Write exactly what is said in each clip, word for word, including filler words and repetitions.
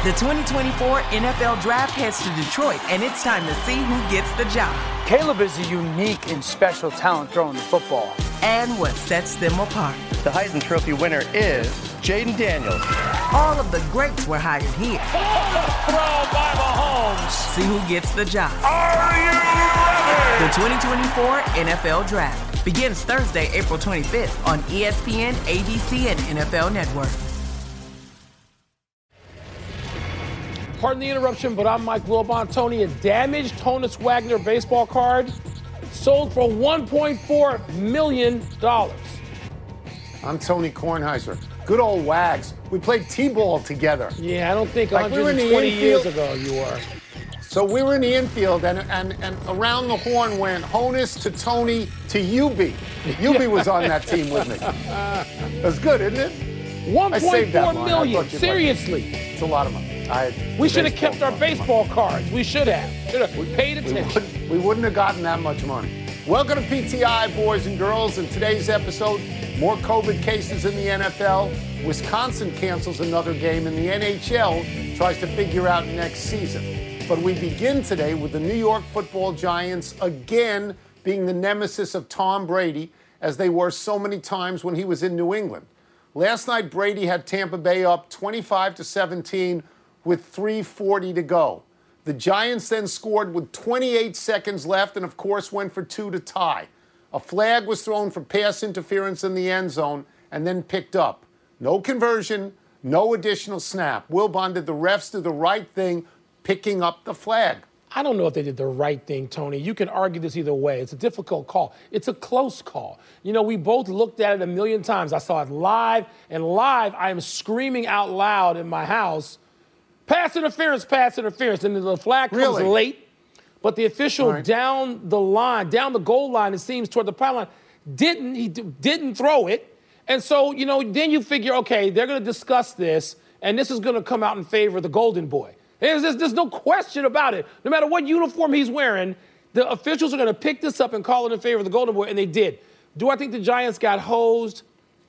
The twenty twenty-four N F L Draft heads to Detroit, and it's time to see who gets the job. Caleb is a unique and special talent throwing the football. And what sets them apart. The Heisman Trophy winner is Jaden Daniels. All of the greats were hired here. Throw by Mahomes. See who gets the job. Are you ready? The twenty twenty-four N F L Draft begins Thursday, April twenty-fifth on E S P N, A B C, and N F L Network. Pardon the interruption, but I'm Mike Wilbon. Tony, a damaged Honus Wagner baseball card sold for one point four million dollars. I'm Tony Kornheiser. Good old Wags. We played T-ball together. Yeah, I don't think like one hundred twenty we were in the years infield. ago you were. So we were in the infield, and, and, and around the horn went Honus to Tony to U B. U B was on that team with me. That's good, isn't it? one point four million. Like Seriously. it's a lot of money. I We should have kept our baseball cards. We should have. Should have paid We attention. wouldn't, we wouldn't have gotten that much money. Welcome to P T I, boys and girls. In today's episode, more COVID cases in the N F L. Wisconsin cancels another game, and the N H L tries to figure out next season. But we begin today with the New York Football Giants again being the nemesis of Tom Brady, as they were so many times when he was in New England. Last night, Brady had Tampa Bay up twenty-five to seventeen with three forty to go. The Giants then scored with twenty-eight seconds left and, of course, went for two to tie. A flag was thrown for pass interference in the end zone and then picked up. No conversion, no additional snap. Wilbon, did the refs do the right thing picking up the flag? I don't know if they did the right thing, Tony. You can argue this either way. It's a difficult call. It's a close call. You know, we both looked at it a million times. I saw it live, and live I am screaming out loud in my house, pass interference, pass interference. And the flag comes Really? late, but the official Right. down the line, down the goal line, it seems, toward the pylon, didn't, he d- didn't throw it. And so, you know, then you figure, okay, they're going to discuss this, and this is going to come out in favor of the Golden Boy. There's, there's, there's no question about it. No matter what uniform he's wearing, the officials are going to pick this up and call it in favor of the Golden Boy, and they did. Do I think the Giants got hosed?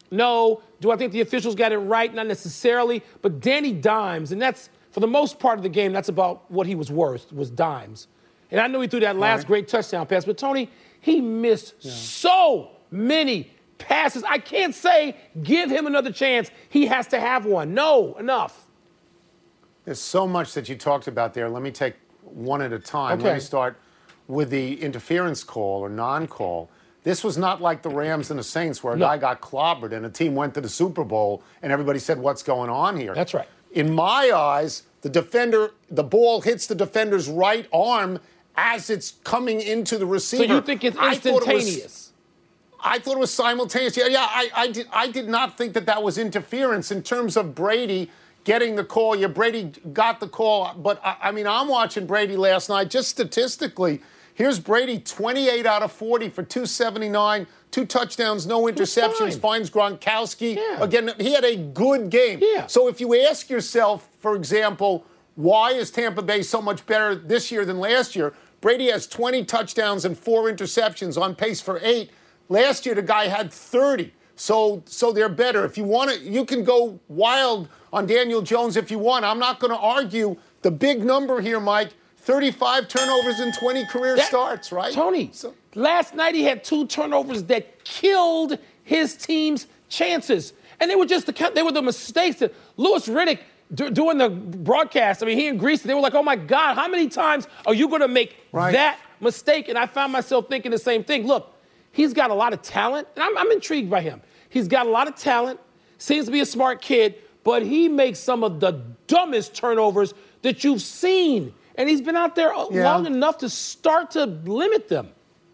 No. Do I think the officials got it right? Not necessarily. But Danny Dimes, and that's, for the most part of the game, that's about what he was worth, was Dimes. And I know he threw that last Right. great touchdown pass, but Tony, he missed yeah. so many passes. I can't say give him another chance. He has to have one. No, enough. There's so much that you talked about there. Let me take one at a time. Okay. Let me start with the interference call or non-call. This was not like the Rams and the Saints where a No. guy got clobbered and a team went to the Super Bowl and everybody said, what's going on here? That's right. In my eyes, the defender, the ball hits the defender's right arm as it's coming into the receiver. So you think it's I thought it was- instantaneous? I thought it was simultaneous. Yeah, yeah I, I, did, I did not think that that was interference in terms of Brady getting the call. Yeah, Brady got the call. But, I, I mean, I'm watching Brady last night. Just statistically, here's Brady, twenty-eight out of forty for two seventy-nine, two touchdowns, no interceptions, fine. finds Gronkowski. Yeah. Again, he had a good game. Yeah. So if you ask yourself, for example, why is Tampa Bay so much better this year than last year? Brady has twenty touchdowns and four interceptions, on pace for eight. Last year, the guy had thirty. So, so they're better. If you want to, you can go wild on Daniel Jones if you want. I'm not going to argue the big number here, Mike. thirty-five turnovers and twenty career That- starts, right? Tony, So, last night he had two turnovers that killed his team's chances. And they were just the they were the mistakes that Louis Riddick do, doing the broadcast. I mean, he and Grease, they were like, oh my God, how many times are you going to make Right. that mistake? And I found myself thinking the same thing. Look, he's got a lot of talent, and I'm, I'm intrigued by him. He's got a lot of talent, seems to be a smart kid, but he makes some of the dumbest turnovers that you've seen. And he's been out there Yeah. long enough to start to limit them.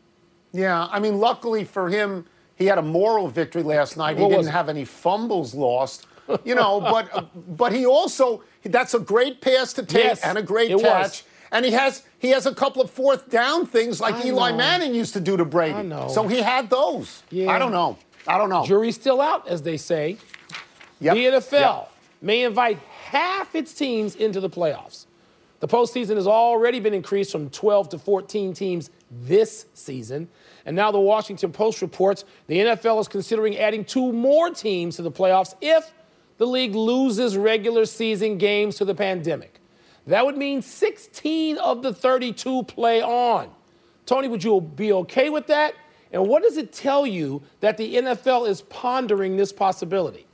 yeah, I mean, luckily for him, he had a moral victory last night. He What was didn't it? have any fumbles lost, you know, but uh, but he also, that's a great pass to take Yes, and a great it catch. was. And he has he has a couple of fourth down things like I Eli know. Manning used to do to Brady. I know. So he had those. Yeah. I don't know. I don't know. Jury's still out, as they say. Yep. The N F L Yep. may invite half its teams into the playoffs. The postseason has already been increased from twelve to fourteen teams this season. And now the Washington Post reports the N F L is considering adding two more teams to the playoffs if the league loses regular season games to the pandemic. That would mean sixteen of the thirty-two play on. Tony, would you be okay with that? And what does it tell you that the N F L is pondering this possibility?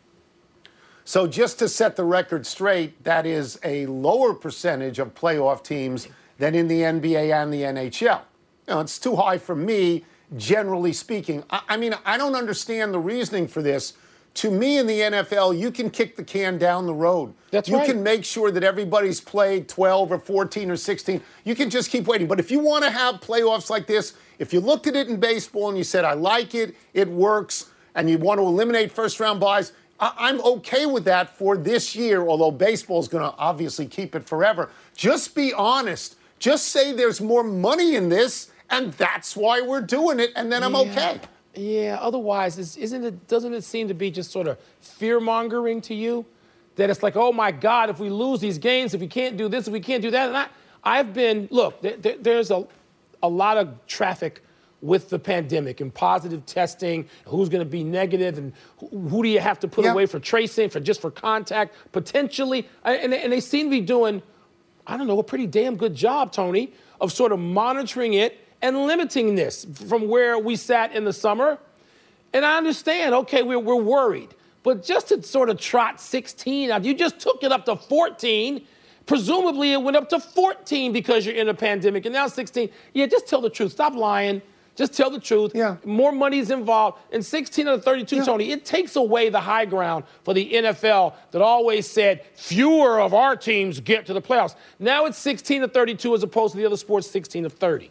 So just to set the record straight, that is a lower percentage of playoff teams than in the N B A and the N H L. You know, it's too high for me, generally speaking. I, I mean, I don't understand the reasoning for this. To me, in the N F L, you can kick the can down the road. That's you right. can make sure that everybody's played twelve or fourteen or sixteen. You can just keep waiting. But if you want to have playoffs like this, if you looked at it in baseball and you said, I like it, it works, and you want to eliminate first-round buys, I- I'm okay with that for this year, although baseball's going to obviously keep it forever. Just be honest. Just say there's more money in this, and that's why we're doing it, and then I'm Yeah. okay. Yeah, otherwise, it's, isn't it, doesn't it seem to be just sort of fear-mongering to you? That it's like, oh, my God, if we lose these games, if we can't do this, if we can't do that. And I, I've been, look, there, there, there's a, a lot of traffic with the pandemic and positive testing, who's going to be negative, and who, who do you have to put Yeah. away for tracing, for just for contact, potentially. And, and they seem to be doing, I don't know, a pretty damn good job, Tony, of sort of monitoring it and limiting this from where we sat in the summer. And I understand, okay, we're, we're worried. But just to sort of trot sixteen out, you just took it up to fourteen. Presumably it went up to fourteen because you're in a pandemic, and now sixteen. Yeah, just tell the truth. Stop lying. Just tell the truth. Yeah. More money's involved. And sixteen out of thirty-two, Yeah. Tony, it takes away the high ground for the N F L that always said fewer of our teams get to the playoffs. Now it's sixteen to thirty-two as opposed to the other sports sixteen to thirty.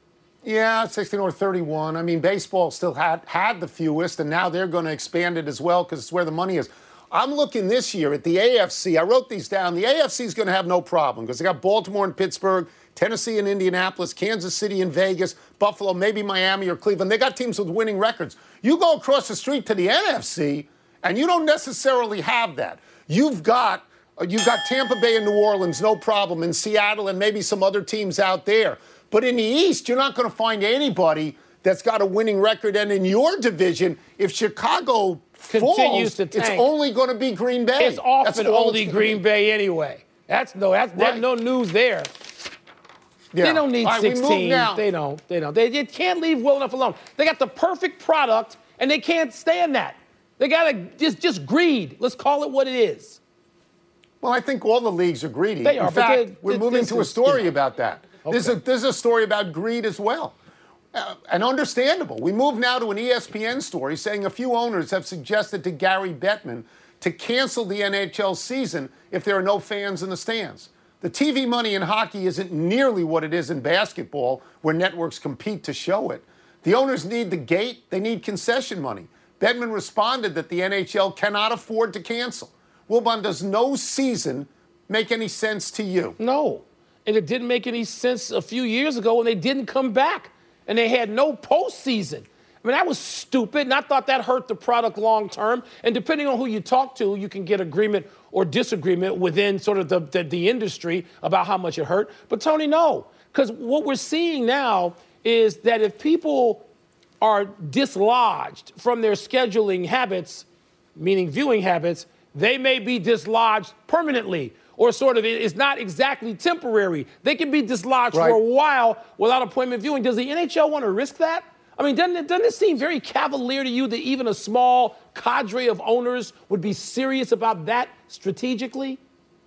Yeah, sixteen or thirty-one. I mean, baseball still had, had the fewest, and now they're going to expand it as well because it's where the money is. I'm looking this year at the A F C. I wrote these down. The A F C is going to have no problem because they got Baltimore and Pittsburgh, Tennessee and Indianapolis, Kansas City and Vegas, Buffalo, maybe Miami or Cleveland. They got teams with winning records. You go across the street to the N F C, and you don't necessarily have that. You've got you've got Tampa Bay and New Orleans, no problem, and Seattle and maybe some other teams out there. But in the East, you're not going to find anybody that's got a winning record. And in your division, if Chicago Continues falls, to it's tank. only going to be Green Bay. It's often That's all only it's gonna Green be. Bay anyway. That's no, that's, Right. that's no news there. Yeah. They don't need All right, we move sixteen. now. They don't. They don't. They, they can't leave well enough alone. They got the perfect product, and they can't stand that. They got to just just greed. Let's call it what it is. Well, I think all the leagues are greedy. They are, In but fact, they- we're th- moving this to a is, story you know. about that. There's, a, Okay. there's a story about greed as well. Uh, and understandable. We move now to an E S P N story saying a few owners have suggested to Gary Bettman to cancel the N H L season if there are no fans in the stands. The T V money in hockey isn't nearly what it is in basketball, where networks compete to show it. The owners need the gate, they need concession money. Bettman responded that the N H L cannot afford to cancel. Wilbon, does no season make any sense to you? No. And it didn't make any sense a few years ago when they didn't come back and they had no postseason. I mean, that was stupid, and I thought that hurt the product long term. And depending on who you talk to, you can get agreement or disagreement within sort of the, the, the industry about how much it hurt. But, Tony, no. Because what we're seeing now is that if people are dislodged from their scheduling habits, meaning viewing habits, they may be dislodged permanently, or sort of it's not exactly temporary. They can be dislodged Right. for a while without appointment viewing. Does the N H L want to risk that? I mean, doesn't it, doesn't it seem very cavalier to you that even a small cadre of owners would be serious about that strategically?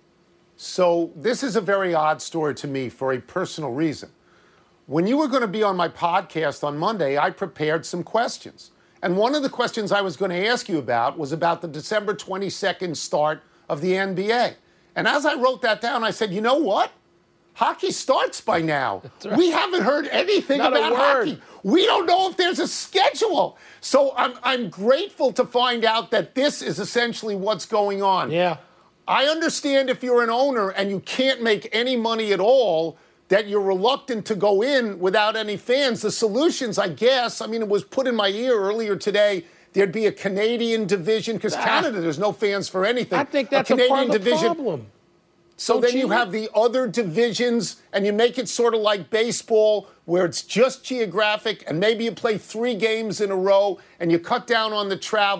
So this is a very odd story to me for a personal reason. When you were going to be on my podcast on Monday, I prepared some questions. And one of the questions I was going to ask you about was about the December twenty-second start of the N B A. And as I wrote that down, I said, you know what? Hockey starts by now. right. We haven't heard anything Not a about word. hockey. We don't know if there's a schedule. So I'm, I'm grateful to find out that this is essentially what's going on. Yeah. I understand if you're an owner and you can't make any money at all, that you're reluctant to go in without any fans. The solutions, I guess, I mean, it was put in my ear earlier today, there'd be a Canadian division, because Ah. Canada, there's no fans for anything. I think that's a, Canadian part of the division. problem. So Don't then you you? have the other divisions, and you make it sort of like baseball, where it's just geographic, and maybe you play three games in a row, and you cut down on the travel.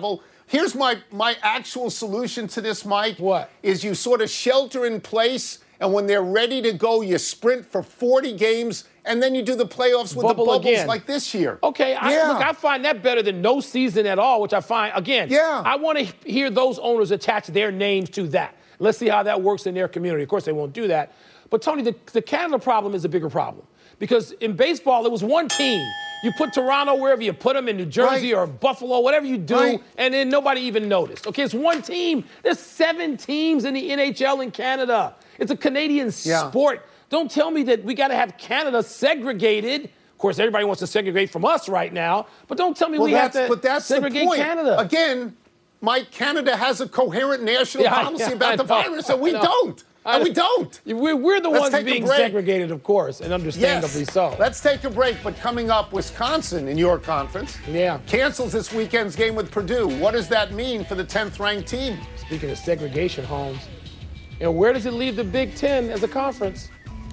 Here's my, my actual solution to this, Mike. What? Is you sort of shelter in place, and when they're ready to go, you sprint for forty games, and then you do the playoffs with Bubble the bubbles again. like this year. Okay, I, yeah. look, I find that better than no season at all, which I find, again, yeah. I want to hear those owners attach their names to that. Let's see how that works in their community. Of course, they won't do that. But, Tony, the, the Canada problem is a bigger problem. Because in baseball, it was one team. You put Toronto wherever you put them, in New Jersey right. or Buffalo, whatever you do, right. and then nobody even noticed. Okay, it's one team. There's seven teams in the N H L in Canada. It's a Canadian yeah. sport. Don't tell me that we got to have Canada segregated. Of course, everybody wants to segregate from us right now, but don't tell me well, we have to but that's segregate the point. Canada. Again, Mike, Canada has a coherent national Yeah, policy yeah, about I the know, virus, and we I know. don't. And we don't. We're, we're the Let's ones take a being break. segregated, of course, and understandably yes. so. Let's take a break, but coming up, Wisconsin in your conference yeah. cancels this weekend's game with Purdue. What does that mean for the tenth-ranked team? Speaking of segregation, Holmes, and where does it leave the Big Ten as a conference?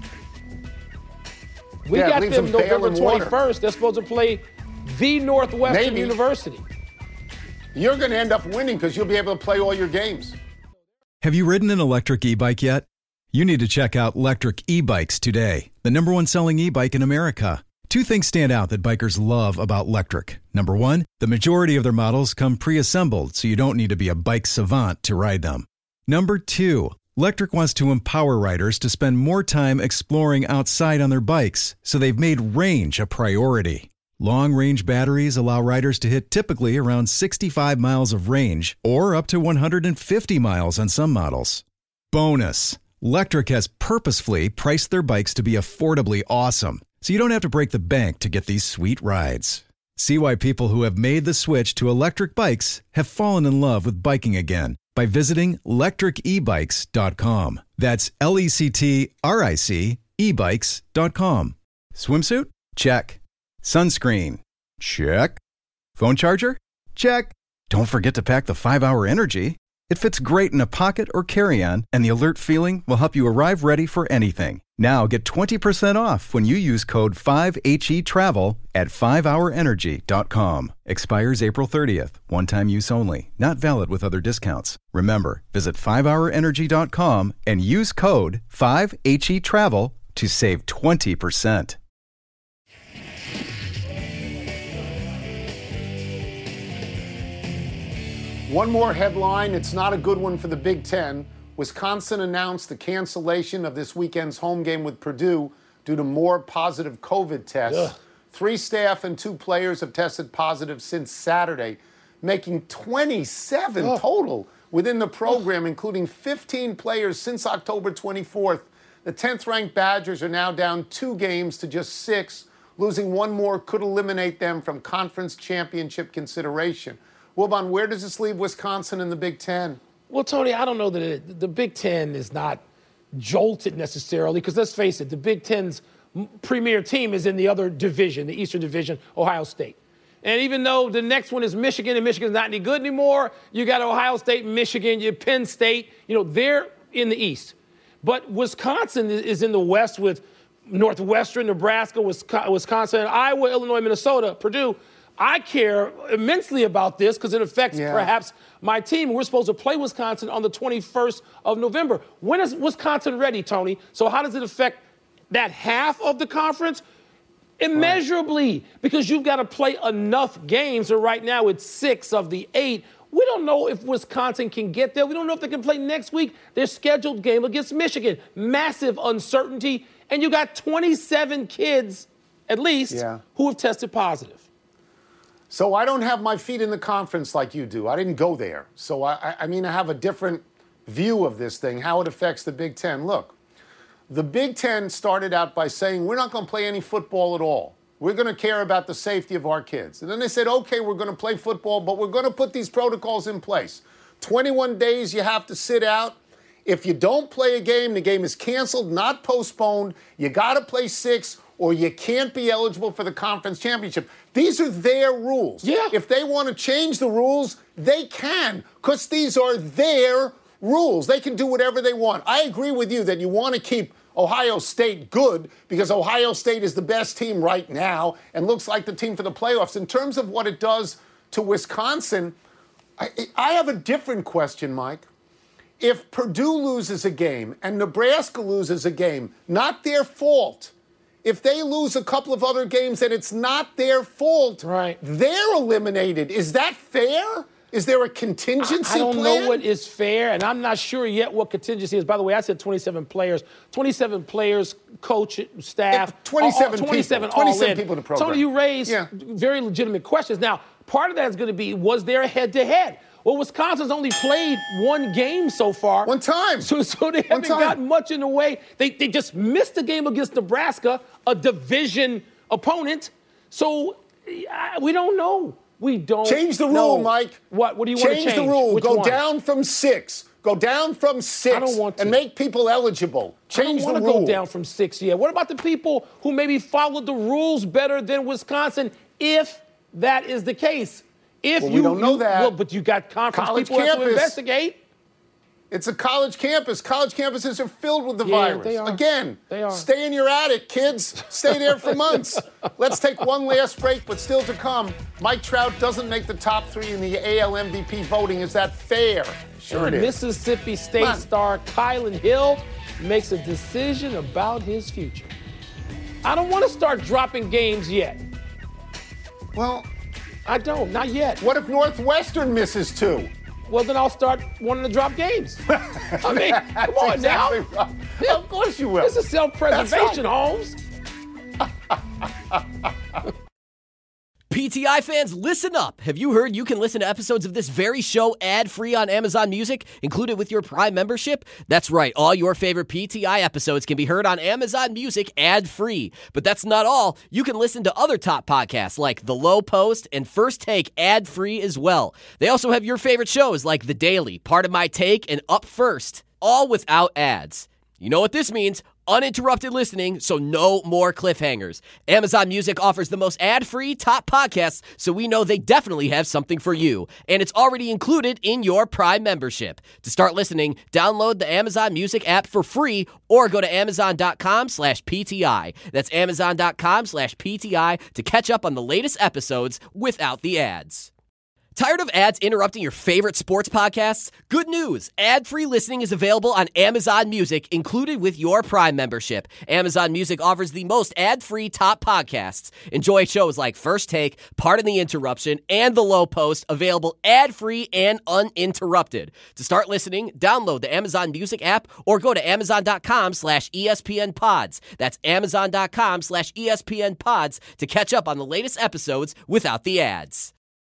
We yeah, got them, them November twenty-first. They're supposed to play the Northwestern Maybe. University. You're going to end up winning because you'll be able to play all your games. Have you ridden an electric e-bike yet? You need to check out Electric E-Bikes today, the number one selling e-bike in America. Two things stand out that bikers love about Electric. Number one, the majority of their models come pre-assembled, so you don't need to be a bike savant to ride them. Number two, Electric wants to empower riders to spend more time exploring outside on their bikes, so they've made range a priority. Long-range batteries allow riders to hit typically around sixty-five miles of range, or up to one hundred fifty miles on some models. Bonus, Electric has purposefully priced their bikes to be affordably awesome, so you don't have to break the bank to get these sweet rides. See why people who have made the switch to electric bikes have fallen in love with biking again by visiting electric e bikes dot com. That's L E C T R I C e bikes dot com. Swimsuit? Check. Sunscreen? Check. Phone charger? Check. Don't forget to pack the five hour Energy. It fits great in a pocket or carry-on, and the alert feeling will help you arrive ready for anything. Now get twenty percent off when you use code five H E travel at five hour energy dot com. Expires April thirtieth. One-time use only. Not valid with other discounts. Remember, visit five hour energy dot com and use code five H E travel to save twenty percent. One more headline. It's not a good one for the Big Ten. Wisconsin announced the cancellation of this weekend's home game with Purdue due to more positive COVID tests. Ugh. Three staff and two players have tested positive since Saturday, making twenty-seven Ugh. total within the program, Ugh. including fifteen players since October twenty-fourth. The tenth-ranked Badgers are now down two games to just six. Losing one more could eliminate them from conference championship consideration. Wilbon, where does this leave Wisconsin in the Big Ten? Well, Tony, I don't know that it, the Big Ten is not jolted necessarily, because let's face it, the Big Ten's premier team is in the other division, the Eastern Division, Ohio State. And even though the next one is Michigan, and Michigan's not any good anymore, you got Ohio State, Michigan, you Penn State, you know, they're in the East. But Wisconsin is in the West with Northwestern, Nebraska, Wisconsin, Iowa, Illinois, Minnesota, Purdue. I care immensely about this because it affects yeah. perhaps my team. We're supposed to play Wisconsin on the twenty-first of November. When is Wisconsin ready, Tony? So how does it affect that half of the conference? Immeasurably, right. because you've got to play enough games. And right now it's six of the eight. We don't know if Wisconsin can get there. We don't know if they can play next week. Their scheduled game against Michigan. Massive uncertainty. And you got twenty-seven kids, at least, yeah. who have tested positive. So I don't have my feet in the conference like you do. I didn't go there. So, I, I mean, I have a different view of this thing, how it affects the Big Ten. Look, the Big Ten started out by saying, we're not going to play any football at all. We're going to care about the safety of our kids. And then they said, okay, we're going to play football, but we're going to put these protocols in place. twenty-one days you have to sit out. If you don't play a game, the game is canceled, not postponed. You got to play six, or you can't be eligible for the conference championship. These are their rules. Yeah. If they want to change the rules, they can, because these are their rules. They can do whatever they want. I agree with you that you want to keep Ohio State good because Ohio State is the best team right now and looks like the team for the playoffs. In terms of what it does to Wisconsin, I, I have a different question, Mike. If Purdue loses a game and Nebraska loses a game, not their fault. If they lose a couple of other games and it's not their fault, right. they're eliminated. Is that fair? Is there a contingency I, I don't plan? know what is fair, and I'm not sure yet what contingency is. By the way, I said twenty-seven players. twenty-seven players, coach, staff. Yeah, twenty-seven, all, twenty-seven people. all twenty-seven in. people in the program. Tony, you raised yeah. very legitimate questions. Now, part of that is going to be, was there a head-to-head? Well, Wisconsin's only played one game so far. One time. So, so they haven't gotten much in the way. They, they just missed a game against Nebraska, a division opponent. So uh, we don't know. We don't Change the rule, know. Mike. What? What do you change want to change? Change the rule. Which Go one? down from six. Go down from six. I don't want to. And make people eligible. Change I don't the want rule. to go down from six yet. What about the people who maybe followed the rules better than Wisconsin, if that is the case? If well, you we don't know you, that. Well, but you got conference college people campus. have to investigate. It's a college campus. College campuses are filled with the Yeah, virus. they are. Again, They are. stay in your attic, kids. Stay there for months. Let's take one last break, but still to come. Mike Trout doesn't make the top three in the A L M V P voting. Is that fair? Sure and it is. Mississippi State star Kylan Hill makes a decision about his future. I don't want to start dropping games yet. Well, I don't. Not yet. What if Northwestern misses two? Well, then I'll start wanting to drop games. I mean, come on exactly now. Right. Of course you will. This is self-preservation, right. Holmes. P T I fans, listen up. Have you heard you can listen to episodes of this very show ad-free on Amazon Music, included with your Prime membership? That's right. All your favorite P T I episodes can be heard on Amazon Music ad-free. But that's not all. You can listen to other top podcasts like The Low Post and First Take ad-free as well. They also have your favorite shows like The Daily, Part of My Take, and Up First, all without ads. You know what this means? Uninterrupted listening, so no more cliffhangers. Amazon Music offers the most ad-free top podcasts, so we know they definitely have something for you. And it's already included in your Prime membership. To start listening, download the Amazon Music app for free or go to amazon.com slash PTI. That's amazon.com slash PTI to catch up on the latest episodes without the ads. Tired of ads interrupting your favorite sports podcasts? Good news! Ad-free listening is available on Amazon Music, included with your Prime membership. Amazon Music offers the most ad-free top podcasts. Enjoy shows like First Take, Pardon the Interruption, and The Low Post, available ad-free and uninterrupted. To start listening, download the Amazon Music app or go to amazon.com slash ESPN pods. That's amazon.com slash ESPN pods to catch up on the latest episodes without the ads.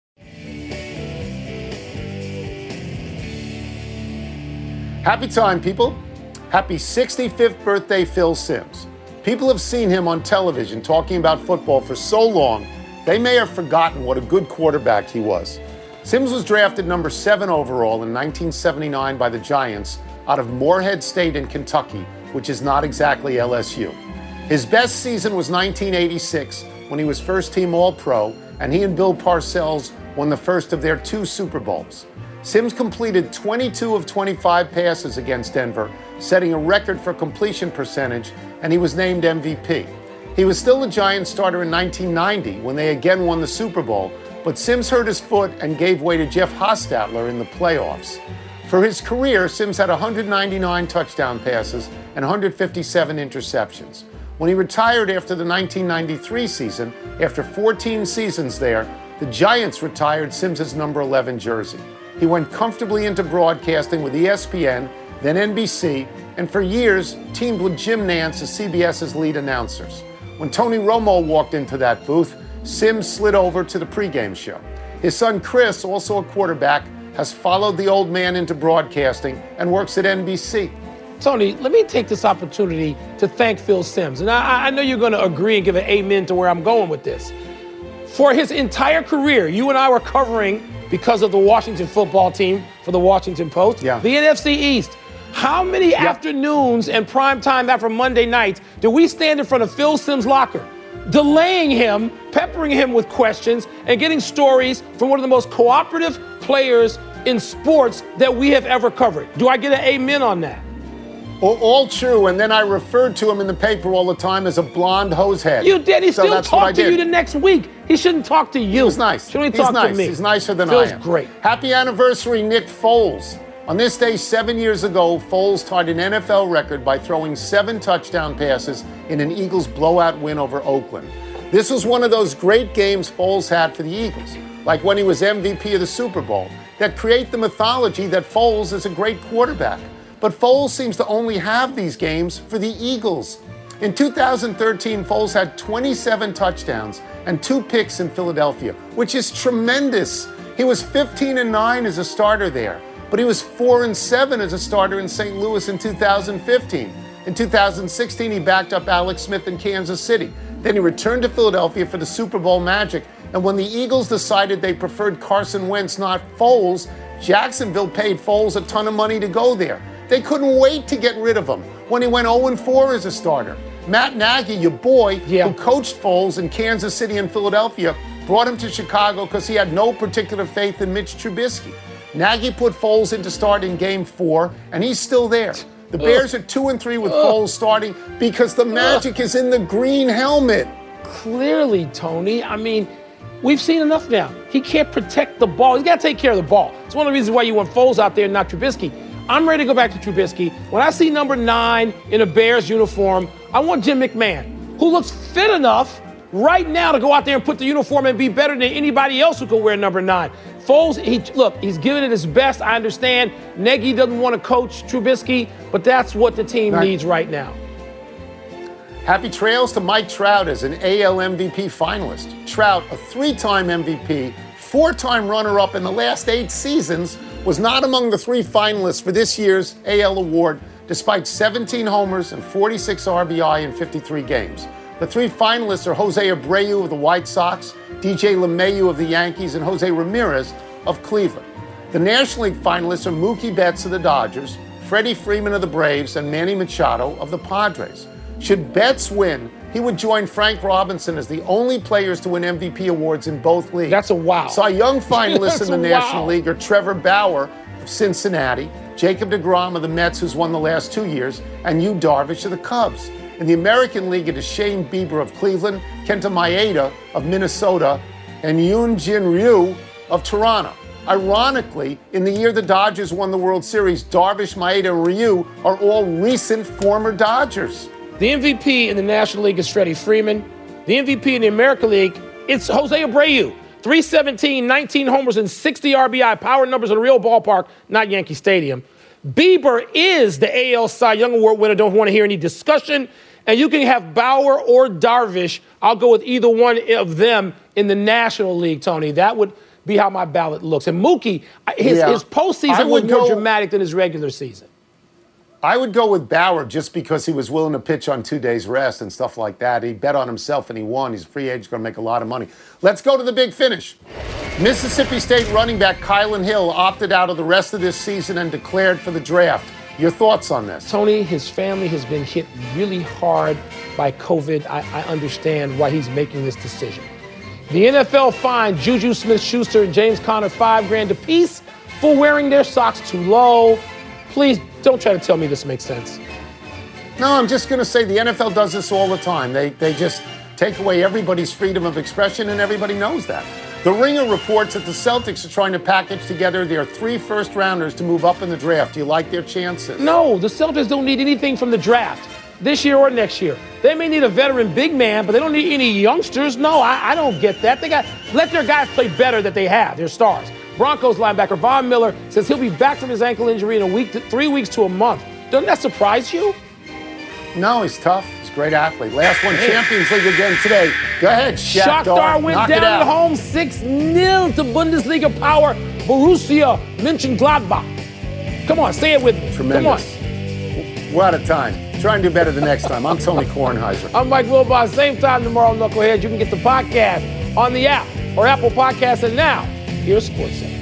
Happy time, people. Happy sixty-fifth birthday, Phil Simms. People have seen him on television talking about football for so long, they may have forgotten what a good quarterback he was. Simms was drafted number seven overall in nineteen seventy-nine by the Giants out of Morehead State in Kentucky, which is not exactly L S U. His best season was nineteen eighty-six, when he was first-team All-Pro, and he and Bill Parcells won the first of their two Super Bowls. Simms completed twenty-two of twenty-five passes against Denver, setting a record for completion percentage, and he was named M V P. He was still a Giants starter in nineteen ninety when they again won the Super Bowl, but Simms hurt his foot and gave way to Jeff Hostetler in the playoffs. For his career, Simms had one hundred ninety-nine touchdown passes and one hundred fifty-seven interceptions. When he retired after the nineteen ninety-three season, after fourteen seasons there, the Giants retired Simms' number eleven jersey. He went comfortably into broadcasting with E S P N, then N B C, and for years teamed with Jim Nantz as CBS's lead announcers. When Tony Romo walked into that booth, Simms slid over to the pregame show. His son Chris, also a quarterback, has followed the old man into broadcasting and works at N B C. Tony, let me take this opportunity to thank Phil Simms. And I, I know you're going to agree and give an amen to where I'm going with this. For his entire career, you and I were covering, because of the Washington football team for the Washington Post, yeah. the N F C East. How many yep. afternoons and prime time after Monday nights do we stand in front of Phil Simms' locker, delaying him, peppering him with questions, and getting stories from one of the most cooperative players in sports that we have ever covered? Do I get an amen on that? All, all true, and then I referred to him in the paper all the time as a blonde hosehead. You did. He so still talked to did. you the next week. He shouldn't talk to you. He was nice. He shouldn't He's talk nice. to me. He's nicer than Feels I am. great. Happy anniversary, Nick Foles. On this day seven years ago, Foles tied an N F L record by throwing seven touchdown passes in an Eagles blowout win over Oakland. This was one of those great games Foles had for the Eagles, like when he was M V P of the Super Bowl, that create the mythology that Foles is a great quarterback. But Foles seems to only have these games for the Eagles. In two thousand thirteen, Foles had twenty-seven touchdowns and two picks in Philadelphia, which is tremendous. He was fifteen and nine as a starter there, but he was four and seven as a starter in Saint Louis in two thousand fifteen. In two thousand sixteen, he backed up Alex Smith in Kansas City. Then he returned to Philadelphia for the Super Bowl magic. And when the Eagles decided they preferred Carson Wentz, not Foles, Jacksonville paid Foles a ton of money to go there. They couldn't wait to get rid of him when he went oh and four as a starter. Matt Nagy, your boy, yeah. who coached Foles in Kansas City and Philadelphia, brought him to Chicago because he had no particular faith in Mitch Trubisky. Nagy put Foles into start in game four, and he's still there. The Bears are two and three with Foles starting because the magic is in the green helmet. Clearly, Tony. I mean, we've seen enough now. He can't protect the ball. He's got to take care of the ball. It's one of the reasons why you want Foles out there and not Trubisky. I'm ready to go back to Trubisky. When I see number nine in a Bears uniform, I want Jim McMahon, who looks fit enough right now to go out there and put the uniform and be better than anybody else who could wear number nine. Foles, he, look, he's giving it his best. I understand Nagy doesn't want to coach Trubisky, but that's what the team right. needs right now. Happy trails to Mike Trout as an A L M V P finalist. Trout, a three-time M V P, four-time runner-up in the last eight seasons, was not among the three finalists for this year's A L award, despite seventeen homers and forty-six R B I in fifty-three games. The three finalists are Jose Abreu of the White Sox, D J LeMahieu of the Yankees, and Jose Ramirez of Cleveland. The National League finalists are Mookie Betts of the Dodgers, Freddie Freeman of the Braves, and Manny Machado of the Padres. Should Betts win, he would join Frank Robinson as the only players to win M V P awards in both leagues. That's a wow. Cy Young finalists in the wow. National League are Trevor Bauer of Cincinnati, Jacob deGrom of the Mets, who's won the last two years, and Yu Darvish of the Cubs. In the American League, it is Shane Bieber of Cleveland, Kenta Maeda of Minnesota, and Yoon Jin Ryu of Toronto. Ironically, in the year the Dodgers won the World Series, Darvish, Maeda, and Ryu are all recent former Dodgers. The M V P in the National League is Freddie Freeman. The M V P in the American League, it's Jose Abreu. three seventeen, nineteen homers, and sixty R B I. Power numbers in a real ballpark, not Yankee Stadium. Bieber is the A L Cy Young Award winner. Don't want to hear any discussion. And you can have Bauer or Darvish. I'll go with either one of them in the National League, Tony. That would be how my ballot looks. And Mookie, his, yeah. his postseason was more go- dramatic than his regular season. I would go with Bauer just because he was willing to pitch on two days rest and stuff like that. He bet on himself and he won. He's a free agent, going to make a lot of money. Let's go to the big finish. Mississippi State running back Kylan Hill opted out of the rest of this season and declared for the draft. Your thoughts on this? Tony, his family has been hit really hard by COVID. I, I understand why he's making this decision. The N F L fined Juju Smith-Schuster and James Conner five grand apiece for wearing their socks too low. Please don't try to tell me this makes sense. No, I'm just going to say the N F L does this all the time. They they just take away everybody's freedom of expression, and everybody knows that. The Ringer reports that the Celtics are trying to package together their three first-rounders to move up in the draft. Do you like their chances? No, the Celtics don't need anything from the draft this year or next year. They may need a veteran big man, but they don't need any youngsters. No, I, I don't get that. They got let their guys play better that they have, their stars. Broncos linebacker Von Miller says he'll be back from his ankle injury in a week, to three weeks to a month. Doesn't that surprise you? No, he's tough. He's a great athlete. Last one, Champions League again today. Go ahead, Shakhtar. Shakhtar went Knock down it out. at home six nil to Bundesliga power Borussia Mönchengladbach. Come on, say it with me. Tremendous. Come on. We're out of time. Try and do better the next time. I'm Tony Kornheiser. I'm Mike Wilbon. Same time tomorrow, Knuckleheads. You can get the podcast on the app or Apple Podcasts. And now, here's SportsCenter.